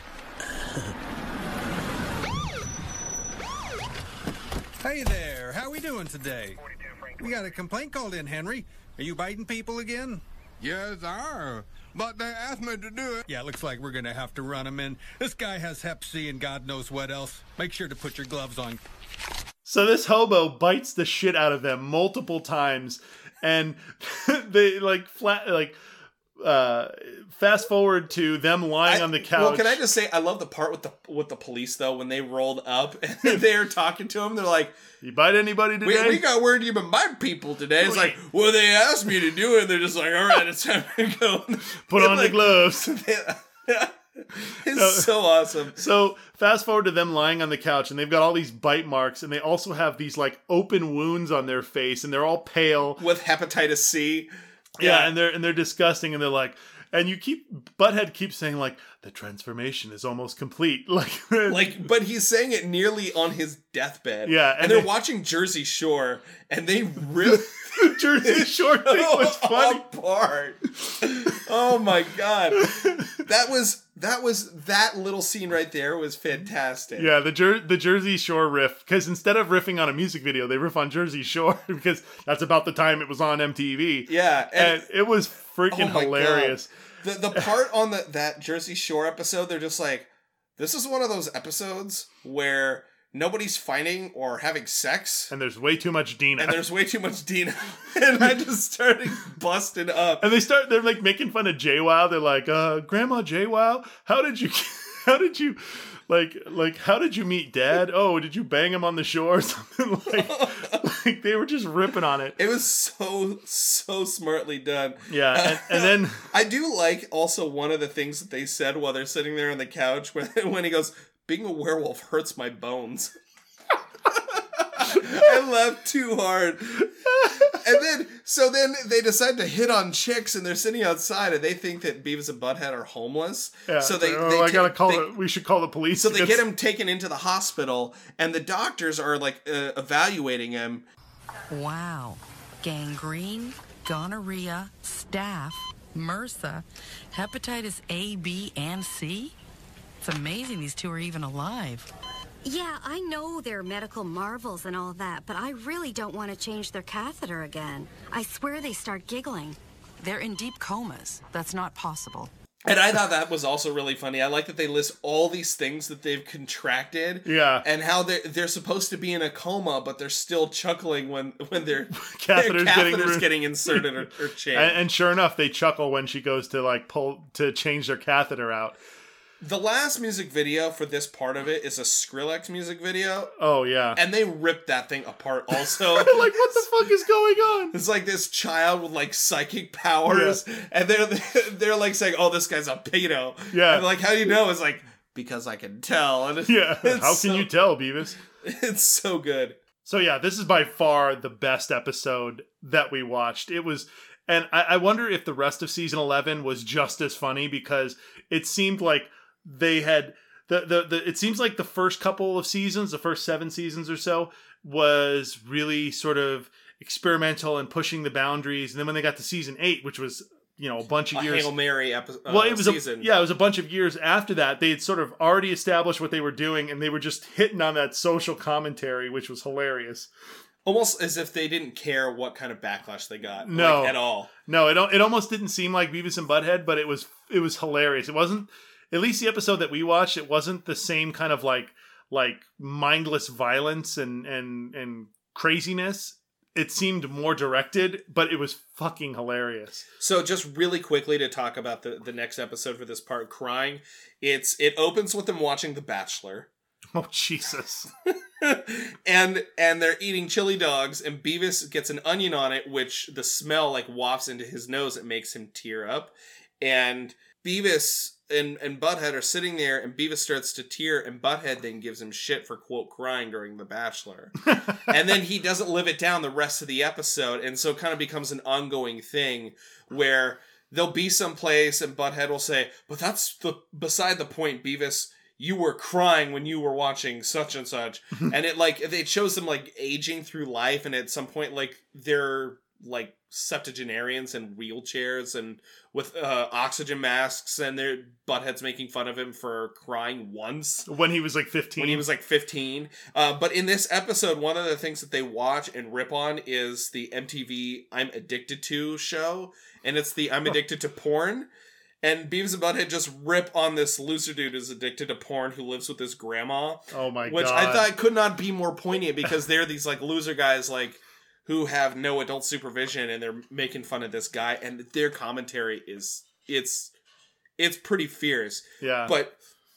S9: Hey there, how we doing today? We got a complaint called in, Henry. Are you biting people again?
S8: Yes, sir. But they asked me to do it.
S9: Yeah, looks like we're gonna have to run him in. This guy has hep C and God knows what else. Make sure to put your gloves on.
S1: So this hobo bites the shit out of them multiple times, and they like flat like uh fast forward to them lying
S2: I,
S1: on the couch.
S2: Well, can I just say I love the part with the with the police though when they rolled up and they're talking to him. They're like,
S1: "You bite anybody today?
S2: We, we got word you've been biting people today." It's like, well, they asked me to do it. They're just like, all right, it's time to go.
S1: Put on
S2: like,
S1: the gloves.
S2: It's no, so awesome.
S1: So fast forward to them lying on the couch, and they've got all these bite marks, and they also have these like open wounds on their face, and they're all pale
S2: with hepatitis C.
S1: Yeah, yeah, and they're and they're disgusting, and they're like, and you keep Butthead keeps saying like the transformation is almost complete, like
S2: like, but he's saying it nearly on his deathbed.
S1: Yeah,
S2: and, and they're they, watching Jersey Shore, and they rip
S1: the Jersey Shore thing was funny
S2: apart. Oh my god, that was that was that little scene right there was fantastic.
S1: Yeah, the Jer- the Jersey Shore riff, because instead of riffing on a music video, they riff on Jersey Shore because that's about the time it was on M T V.
S2: Yeah,
S1: and, and it was freaking oh hilarious.
S2: God. The the part on the that Jersey Shore episode, they're just like, this is one of those episodes where nobody's fighting or having sex.
S1: And there's way too much Dina.
S2: And there's way too much Dina. And I just started busting up.
S1: And they start, they're like making fun of JWoww. They're like, uh, Grandma JWoww, how did you, how did you, like, like, how did you meet Dad? Oh, did you bang him on the shore or something? Like, like they were just ripping on it.
S2: It was so, so smartly done.
S1: Yeah. And, and then
S2: I do like also one of the things that they said while they're sitting there on the couch when, when he goes, being a werewolf hurts my bones. I laughed too hard. And then, so then they decide to hit on chicks, and they're sitting outside, and they think that Beavis and Butthead are homeless.
S1: Yeah,
S2: so they,
S1: oh,
S2: they
S1: I gotta
S2: take,
S1: call
S2: they,
S1: the. We should call the police.
S2: So they get him taken into the hospital, and the doctors are like uh, evaluating him.
S10: Wow, gangrene, gonorrhea, staph, MRSA, hepatitis A, B, and C. It's amazing these two are even alive.
S11: Yeah, I know they're medical marvels and all that, but I really don't want to change their catheter again. I swear they start giggling.
S10: They're in deep comas. That's not possible.
S2: And I thought that was also really funny. I like that they list all these things that they've contracted.
S1: Yeah.
S2: And how they're, they're supposed to be in a coma, but they're still chuckling when, when their
S1: catheters,
S2: their catheters
S1: getting,
S2: getting inserted or, or changed.
S1: And, and sure enough, they chuckle when she goes to like pull to change their catheter out.
S2: The last music video for this part of it is a Skrillex music video.
S1: Oh, yeah.
S2: And they ripped that thing apart also.
S1: Like, what the fuck is going on?
S2: It's like this child with, like, psychic powers. Yeah. And they're, they're like, saying, oh, this guy's a pedo.
S1: Yeah.
S2: And, like, how do you know? It's like, because I can tell. And
S1: yeah. How can
S2: so,
S1: you tell, Beavis?
S2: It's so good.
S1: So, yeah, this is by far the best episode that we watched. It was... And I, I wonder if the rest of season eleven was just as funny, because it seemed like they had the, the the it seems like the first couple of seasons, the first seven seasons or so, was really sort of experimental and pushing the boundaries. And then when they got to season eight, which was, you know, a bunch of
S2: a
S1: years
S2: Hail Mary episode. Uh,
S1: well, it was
S2: season.
S1: A, yeah, it was a bunch of years after that. They had sort of already established what they were doing, and they were just hitting on that social commentary, which was hilarious.
S2: Almost as if they didn't care what kind of backlash they got.
S1: No,
S2: like, at all.
S1: No, it it almost didn't seem like Beavis and Butthead, but it was it was hilarious. It wasn't, at least the episode that we watched, it wasn't the same kind of like like mindless violence and and and craziness. It seemed more directed, but it was fucking hilarious.
S2: So just really quickly to talk about the, the next episode for this part, Crying. It's it opens with them watching The Bachelor.
S1: Oh, Jesus.
S2: and and they're eating chili dogs, and Beavis gets an onion on it, which the smell like wafts into his nose. It makes him tear up. And Beavis and, and Butthead are sitting there, and Beavis starts to tear, and Butthead then gives him shit for, quote, crying during The Bachelor. And then he doesn't live it down the rest of the episode, and so it kind of becomes an ongoing thing where there'll be some place, and Butthead will say, but that's the beside the point, Beavis. You were crying when you were watching such and such. And it like it shows them like aging through life, and at some point like they're like septuagenarians in wheelchairs and with uh, oxygen masks, and their Butthead's making fun of him for crying once.
S1: When he was like fifteen.
S2: When he was like fifteen. Uh, but in this episode, one of the things that they watch and rip on is the M T V I'm Addicted To show. And it's the I'm Addicted to Porn. And Beavis and Butthead just rip on this loser dude who's addicted to porn who lives with his grandma.
S1: Oh my
S2: which
S1: god.
S2: Which I thought could not be more poignant, because they're these like loser guys like who have no adult supervision, and they're making fun of this guy, and their commentary is it's it's pretty fierce.
S1: Yeah.
S2: But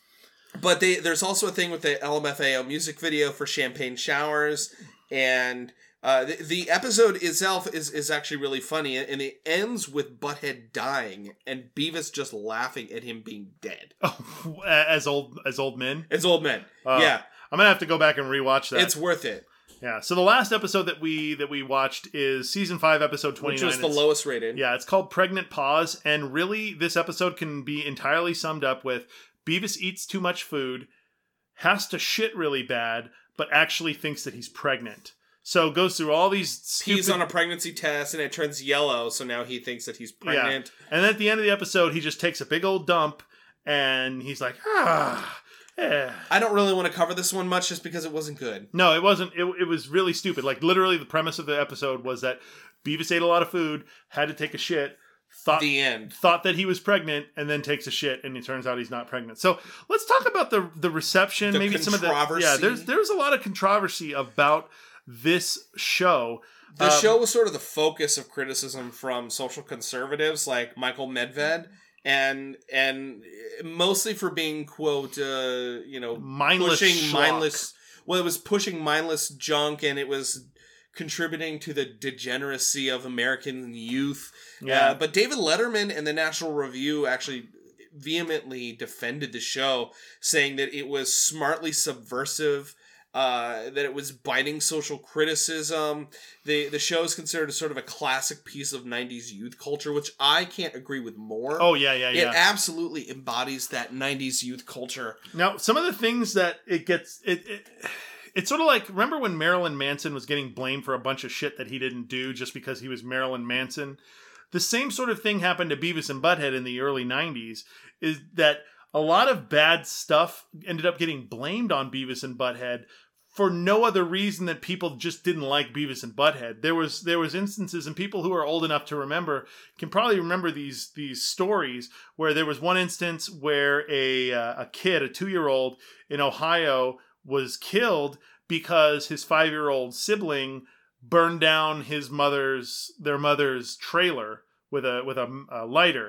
S2: but they there's also a thing with the L M F A O music video for Champagne Showers, and Uh, the, the episode itself is, is actually really funny, and it ends with Butthead dying and Beavis just laughing at him being dead.
S1: Oh, as old as old men?
S2: As old men,
S1: uh,
S2: yeah.
S1: I'm gonna have to go back and rewatch that.
S2: It's worth it.
S1: Yeah. So the last episode that we that we watched is season five, episode twenty-nine.
S2: Which was the
S1: it's,
S2: lowest rated.
S1: Yeah, it's called Pregnant Pause, and really this episode can be entirely summed up with Beavis eats too much food, has to shit really bad, but actually thinks that he's pregnant. So goes through all these stupid...
S2: He's on a pregnancy test and it turns yellow, so now he thinks that he's pregnant.
S1: Yeah. And then at the end of the episode, he just takes a big old dump and he's like, ah, eh.
S2: I don't really want to cover this one much just because it wasn't good.
S1: No, it wasn't. It, it was really stupid. Like literally the premise of the episode was that Beavis ate a lot of food, had to take a shit, thought,
S2: the end.
S1: thought that he was pregnant, and then takes a shit, and it turns out he's not pregnant. So let's talk about the the reception.
S2: The
S1: maybe some of the...
S2: controversy.
S1: Yeah, there's, there's a lot of controversy about this show.
S2: The
S1: um,
S2: show was sort of the focus of criticism from social conservatives like Michael Medved, and and mostly for being, quote, uh, you know,
S1: mindless
S2: pushing
S1: schlock.
S2: mindless. Well, it was pushing mindless junk, and it was contributing to the degeneracy of American youth.
S1: Yeah.
S2: Uh, but David Letterman and the National Review actually vehemently defended the show, saying that it was smartly subversive. Uh, that it was biting social criticism. The the show is considered a sort of a classic piece of nineties youth culture, which I can't agree with more.
S1: Oh, yeah, yeah, yeah.
S2: It absolutely embodies that nineties youth culture.
S1: Now, some of the things that it gets... it, it It's sort of like, remember when Marilyn Manson was getting blamed for a bunch of shit that he didn't do just because he was Marilyn Manson? The same sort of thing happened to Beavis and Butthead in the early nineties, is that a lot of bad stuff ended up getting blamed on Beavis and Butthead for no other reason that people just didn't like Beavis and Butthead. There was there was instances, and people who are old enough to remember can probably remember these these stories, where there was one instance where a uh, a kid, a two-year-old in Ohio, was killed because his five-year-old sibling burned down his mother's their mother's trailer with a with a, a lighter.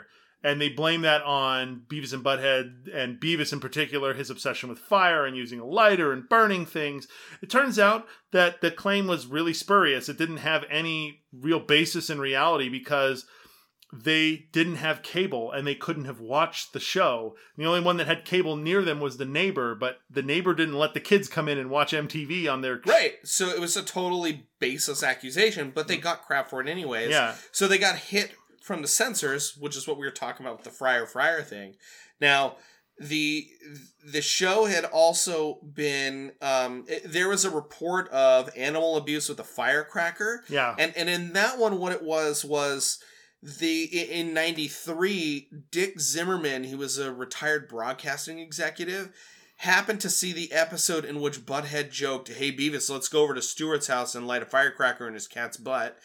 S1: And they blame that on Beavis and Butthead, and Beavis in particular, his obsession with fire and using a lighter and burning things. It turns out that the claim was really spurious. It didn't have any real basis in reality because they didn't have cable and they couldn't have watched the show. The only one that had cable near them was the neighbor, but the neighbor didn't let the kids come in and watch M T V on their...
S2: Right, so it was a totally baseless accusation, but they got crap for it anyways.
S1: Yeah. So
S2: they got hit from the censors, which is what we were talking about with the Friar Friar thing. Now, the the show had also been... Um, it, there was a report of animal abuse with a firecracker.
S1: Yeah.
S2: And, and in that one, what it was was... The in ninety-three, Dick Zimmerman, he was a retired broadcasting executive, happened to see the episode in which Butthead joked, "Hey Beavis, let's go over to Stewart's house and light a firecracker in his cat's butt."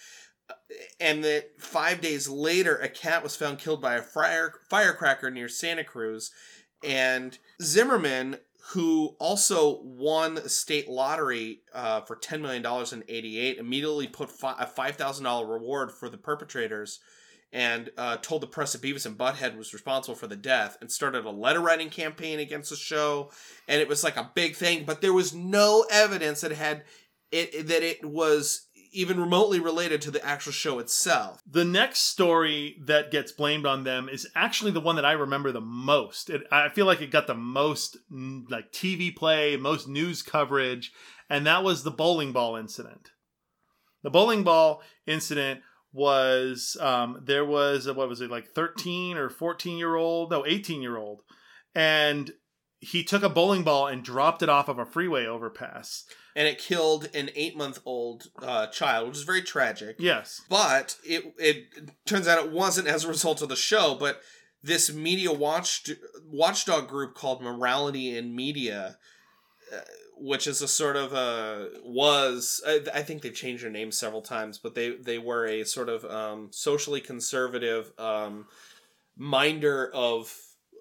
S2: And that five days later, a cat was found killed by a fire, firecracker near Santa Cruz. And Zimmerman, who also won the state lottery uh, for ten million dollars in eighty-eight, immediately put fi- a five thousand dollars reward for the perpetrators, and uh, told the press that Beavis and Butthead was responsible for the death, and started a letter writing campaign against the show, and it was like a big thing, but there was no evidence that it had it that it was even remotely related to the actual show itself.
S1: The next story that gets blamed on them is actually the one that I remember the most. It, I feel like it got the most like T V play, most news coverage, and that was the bowling ball incident. The bowling ball incident was, um, there was, a, what was it, like thirteen or fourteen year old, no, eighteen year old. And he took a bowling ball and dropped it off of a freeway overpass.
S2: And it killed an eight-month-old uh, child, which is very tragic.
S1: Yes.
S2: But it it turns out it wasn't as a result of the show, but this media watch, watchdog group called Morality in Media, uh, which is a sort of a, was, I, I think they've changed their name several times, but they, they were a sort of um, socially conservative um, minder of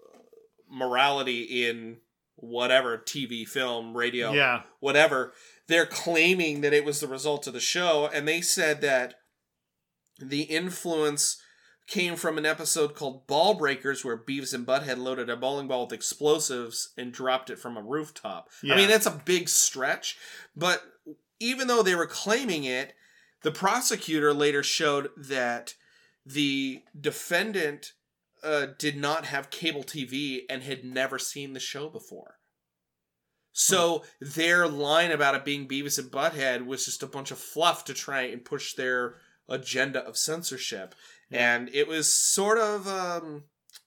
S2: morality in whatever, T V, film, radio,
S1: yeah.
S2: whatever. They're claiming that it was the result of the show, and they said that the influence came from an episode called Ball Breakers, where Beavis and Butthead loaded a bowling ball with explosives and dropped it from a rooftop.
S1: Yeah.
S2: I mean, that's a big stretch, but even though they were claiming it, the prosecutor later showed that the defendant uh, did not have cable T V and had never seen the show before. So their line about it being Beavis and Butthead was just a bunch of fluff to try and push their agenda of censorship. Yeah. And it was sort of, um,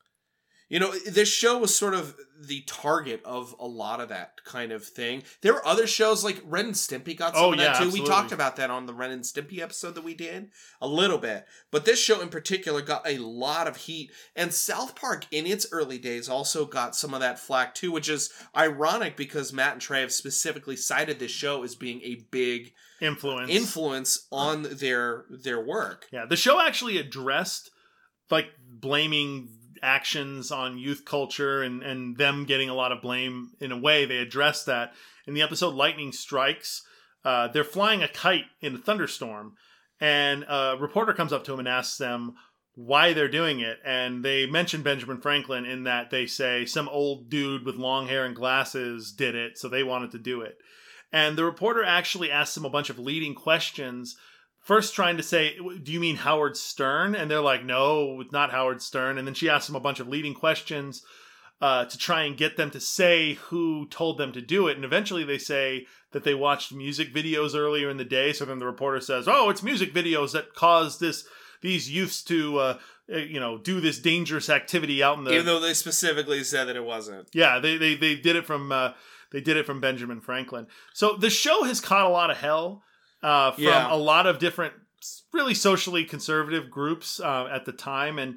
S2: you know, this show was sort of the target of a lot of that kind of thing. There were other shows like Ren and Stimpy got some
S1: oh,
S2: of that
S1: yeah,
S2: too.
S1: absolutely.
S2: We talked about that on the Ren and Stimpy episode that we did a little bit. But this show in particular got a lot of heat. And South Park in its early days also got some of that flack too, which is ironic because Matt and Trey have specifically cited this show as being a big
S1: influence
S2: influence on their their work.
S1: Yeah, the show actually addressed like blaming actions on youth culture and, and them getting a lot of blame. In a way, they addressed that in the episode Lightning Strikes. Uh, they're flying a kite in a thunderstorm, and a reporter comes up to them and asks them why they're doing it. And they mention Benjamin Franklin in that they say some old dude with long hair and glasses did it, so they wanted to do it. And the reporter actually asks them a bunch of leading questions, first trying to say, do you mean Howard Stern? And they're like, no, it's not Howard Stern. And then she asks them a bunch of leading questions uh, to try and get them to say who told them to do it. And eventually they say that they watched music videos earlier in the day. So then the reporter says, oh, it's music videos that caused this these youths to, uh, you know, do this dangerous activity out in the...
S2: Even though they specifically said that it wasn't.
S1: Yeah, they they, they did it from uh, they did it from Benjamin Franklin. So the show has caught a lot of hell. Uh, from
S2: Yeah.
S1: a lot of different, really socially conservative groups uh, at the time, and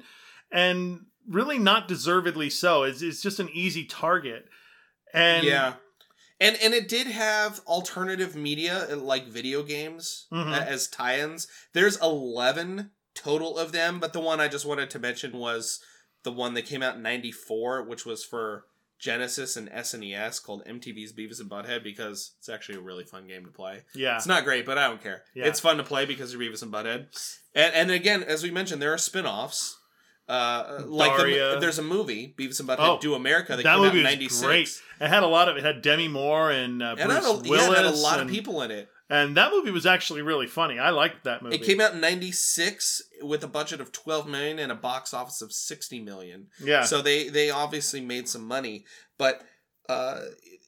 S1: and really not deservedly so. It's, it's just an easy target. And
S2: yeah, and and it did have alternative media like video games
S1: Mhm.
S2: a- as tie-ins. There's eleven total of them, but the one I just wanted to mention was the one that came out in ninety-four, which was for Genesis and S N E S, called M T V's Beavis and Butthead, because it's actually a really fun game to play.
S1: Yeah.
S2: It's not great, but I don't care.
S1: Yeah.
S2: It's fun to play because you're Beavis and Butthead. And, and again, as we mentioned, there are spin-offs. Uh, like
S1: Daria.
S2: the, there's a movie, Beavis and Butthead
S1: Oh,
S2: Do America, that,
S1: that
S2: came out
S1: movie
S2: in
S1: was
S2: ninety-six.
S1: great. It had a lot of it had Demi Moore and uh,
S2: And
S1: Bruce
S2: it had a,
S1: Willis.
S2: yeah, it had a lot
S1: and,
S2: of people in it.
S1: And that movie was actually really funny. I liked that movie.
S2: It came out in ninety-six with a budget of twelve million and a box office of sixty million.
S1: Yeah.
S2: So they they obviously made some money, but uh,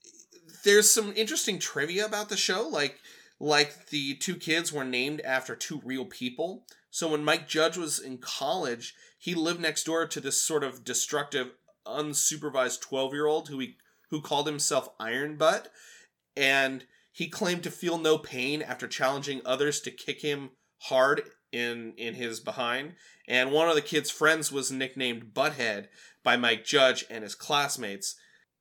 S2: there's some interesting trivia about the show, like like the two kids were named after two real people. So when Mike Judge was in college, he lived next door to this sort of destructive, unsupervised twelve-year-old who he who called himself Iron Butt, and he claimed to feel no pain after challenging others to kick him hard in in his behind. And one of the kid's friends was nicknamed Butthead by Mike Judge and his classmates.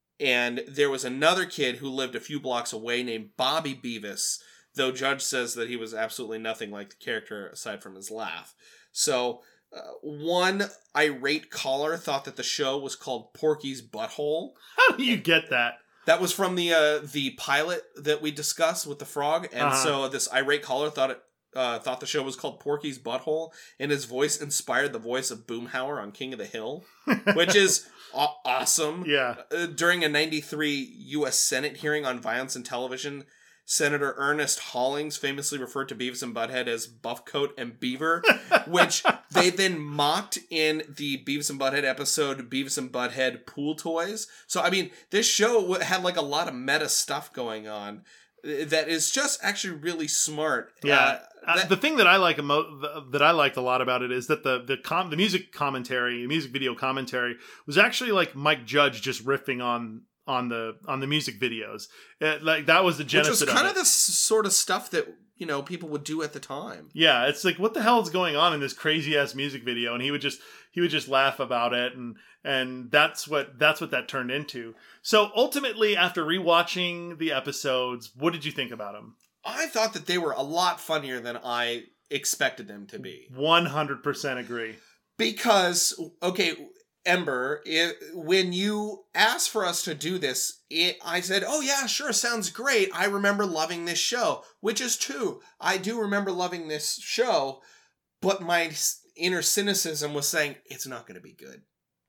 S2: And there was another kid who lived a few blocks away named Bobby Beavis, though Judge says that he was absolutely nothing like the character aside from his laugh. So uh, one irate caller thought that the show was called Porky's Butthole.
S1: How do you get that?
S2: That was from the uh, the pilot that we discussed with the frog, and
S1: Uh-huh.
S2: so this irate caller thought it uh, thought the show was called Porky's Butthole, and his voice inspired the voice of Boomhauer on King of the Hill, which is aw- awesome.
S1: Yeah.
S2: Uh, during a ninety-three U S Senate hearing on violence in television, Senator Ernest Hollings famously referred to Beavis and Butthead as Buffcoat and Beaver, which they then mocked in the Beavis and Butthead episode Beavis and Butthead Pool Toys. So, I mean, this show had like a lot of meta stuff going on that is just actually really smart.
S1: Yeah.
S2: Uh,
S1: Uh,
S2: that-
S1: the thing that I like emo- that I liked a lot about it is that the the com- the music commentary, the music video commentary was actually like Mike Judge just riffing on on the on the music videos. It, like that was the
S2: which
S1: genesis
S2: was
S1: of
S2: kind
S1: it.
S2: of the s- sort of stuff that, you know, people would do at the time.
S1: Yeah, it's like what the hell is going on in this crazy ass music video, and he would just he would just laugh about it, and and that's what that's what that turned into. So ultimately, after rewatching the episodes, what did you think about them?
S2: I thought that they were a lot funnier than I expected them to be.
S1: One hundred percent agree.
S2: Because, okay, Ember, it, when you asked for us to do this, it, I said, oh yeah, sure, sounds great. I remember loving this show, which is true. I do remember loving this show, but my inner cynicism was saying, it's not going to be good.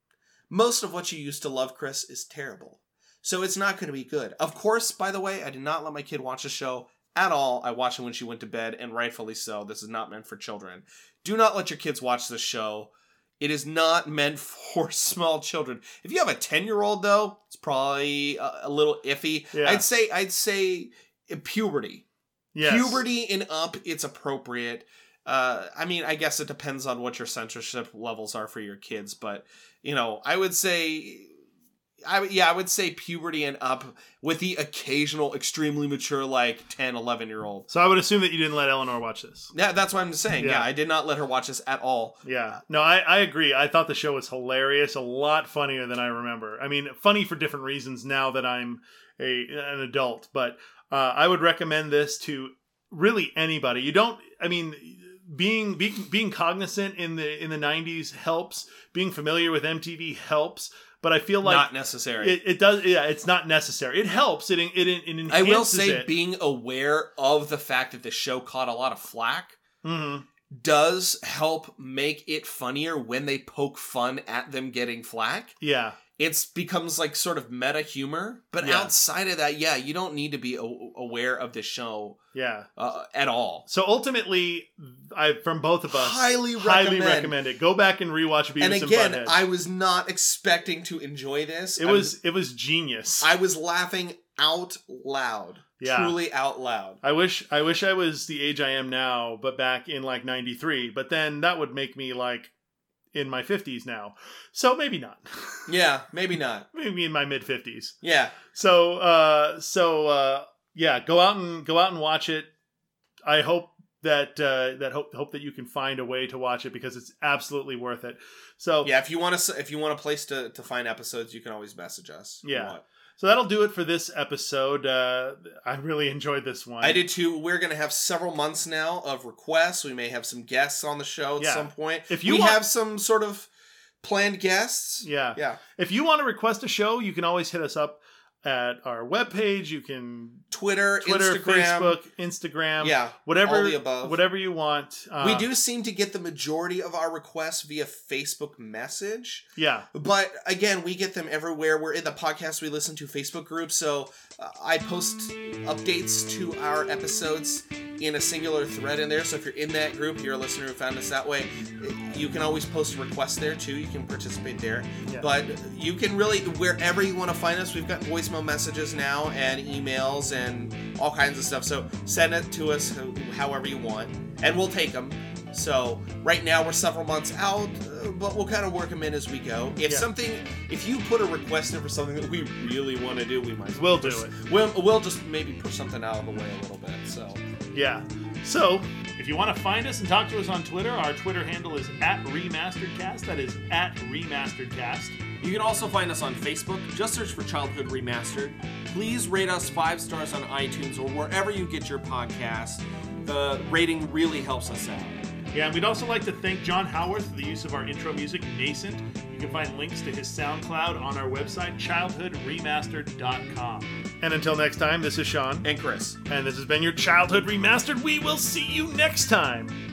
S2: Most of what you used to love, Chris, is terrible. So it's not going to be good. Of course, by the way, I did not let my kid watch the show at all. I watched it when she went to bed, and rightfully so. This is not meant for children. Do not let your kids watch this show. It is not meant for small children. If you have a ten-year-old, though, it's probably a, a little iffy.
S1: Yeah.
S2: I'd say I'd say puberty.
S1: Yes.
S2: Puberty and up, it's appropriate. Uh, I mean, I guess it depends on what your censorship levels are for your kids, but, you know, I would say... I yeah, I would say puberty and up with the occasional extremely mature, like ten, eleven year old.
S1: So I would assume that you didn't let Eleanor watch this.
S2: Yeah, that's what I'm saying. Yeah,
S1: Yeah.
S2: I did not let her watch this at all.
S1: Yeah. No, I, I agree. I thought the show was hilarious, a lot funnier than I remember. I mean, funny for different reasons now that I'm a an adult, but uh, I would recommend this to really anybody. You don't, I mean, being being being cognizant in the in the nineties helps. Being familiar with M T V helps. But I feel like
S2: Not necessary.
S1: It, it does. Yeah, it's not necessary. It helps. It it, it enhances
S2: I will say
S1: it.
S2: being aware of the fact that the show caught a lot of flack
S1: Mhm.
S2: does help make it funnier when they poke fun at them getting flack.
S1: Yeah.
S2: It's becomes like sort of meta humor. But
S1: Yeah.
S2: outside of that, yeah, you don't need to be a- aware of the show
S1: Yeah.
S2: uh, at all.
S1: So ultimately, I from both of us
S2: Highly
S1: highly
S2: recommend.
S1: recommend it. Go back and rewatch Beavis
S2: And
S1: and,
S2: again,
S1: Butthead.
S2: I was not expecting to enjoy this.
S1: it
S2: I
S1: was it was genius.
S2: I was laughing out loud.
S1: Yeah.
S2: Truly out loud.
S1: I wish I wish I was the age I am now, but back in like ninety-three. But then that would make me like in my fifties now. So maybe not.
S2: Yeah, maybe not.
S1: Maybe in my mid fifties.
S2: Yeah.
S1: So uh so uh yeah, go out and go out and watch it. I hope that uh that hope hope that you can find a way to watch it because it's absolutely worth it. So
S2: Yeah, if you want to if you want a place to, to find episodes, you can always message us. if you
S1: Yeah.
S2: want.
S1: So that'll do it for this episode. Uh, I really enjoyed this one.
S2: I did too. We're going to have several months now of requests. We may have some guests on the show at
S1: Yeah.
S2: some point.
S1: If you
S2: we
S1: want-
S2: have some sort of planned guests.
S1: Yeah.
S2: Yeah.
S1: If you want to request a show, you can always hit us up at our webpage. You can
S2: Twitter,
S1: Twitter,
S2: Instagram,
S1: Facebook, Instagram,
S2: yeah,
S1: whatever,
S2: all the above.
S1: whatever you want. Uh,
S2: we do seem to get the majority of our requests via Facebook message.
S1: Yeah,
S2: but again, we get them everywhere. We're in the podcast we listen to Facebook group, so uh, I post updates to our episodes in a singular thread in there. So if you're in that group, you're a listener who found us that way, you can always post a request there too. You can participate there. Yeah. But you can really, wherever you want to find us, we've got voicemail messages now and emails and all kinds of stuff. So send it to us however you want, and we'll take them. So right now we're several months out, uh, but we'll kind of work them in as we go. If yeah. something, if you put a request in for something that we really want to do, we might.
S1: We'll do it.
S2: We'll we'll just maybe push something out of the way a little bit. So
S1: yeah. So if you want to find us and talk to us on Twitter, our Twitter handle is at RemasteredCast. That is at RemasteredCast.
S2: You can also find us on Facebook. Just search for Childhood Remastered. Please rate us five stars on iTunes or wherever you get your podcasts. The rating really helps us out.
S1: Yeah, and we'd also like to thank John Howarth for the use of our intro music, Nascent. You can find links to his SoundCloud on our website, childhood remastered dot com. And until next time, this is Sean.
S2: And Chris.
S1: And this has been your Childhood Remastered. We will see you next time.